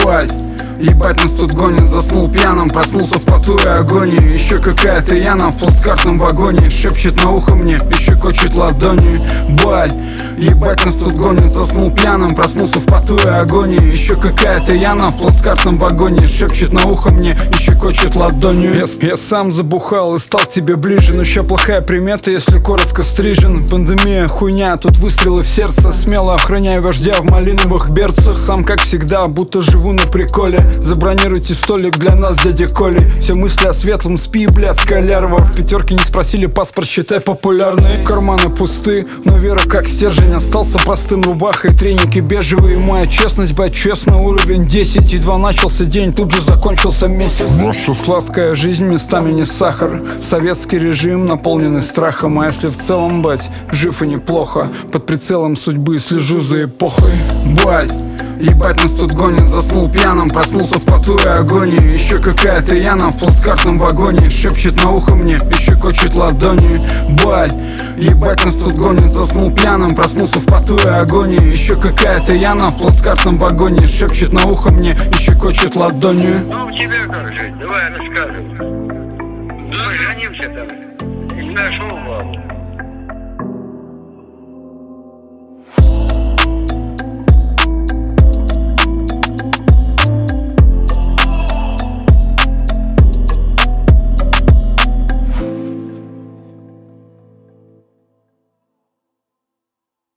Бать, ебать нас тут гонит, заснул пьяным, проснулся в поту и агонии. Еще какая-то Яна в плацкартном вагоне шепчет на ухо мне и щекочет ладонью. Бать, ебать нас тут гонит, заснул пьяным, проснулся в поту и агонии. Еще какая-то Яна в плацкартном вагоне шепчет на ухо мне и щекочет ладонью. Я сам забухал и стал к тебе ближе, но еще плохая примета, если коротко стрижен. Пандемия, хуйня, тут выстрелы в сердце. Смело охраняю вождя в малиновых берцах. Сам как всегда, будто живу на приколе. Забронируйте столик для нас, дядя Коли. Все мысли о светлом, спи, блядская лярва. В пятерке не спросили паспорт, считай популярный. Карманы пусты, но вера как стержень. Остался простым, рубахой, треники бежевые. Моя честность, бать, честно, уровень 10. Едва начался день, тут же закончился месяц. Сладкая жизнь, местами не сахар. Советский режим, наполненный страхом. А если в целом, бать, жив и неплохо, под прицелом судьбы слежу за эпохой. Бать, ебать нас тут гонит, заснул пьяным, проснулся в поту и агонии. Еще какая-то Яна в плацкартном вагоне шепчет на ухо мне и щекочет ладонью. Бать, ебать нас тут гонит, заснул пьяным, проснулся в поту и агонии. Еще какая-то Яна в плацкартном вагоне шепчет на ухо мне и щекочет ладонью. Ну, у тебя как жить? Давай рассказывай. Мы женимся там. И нашел бабу.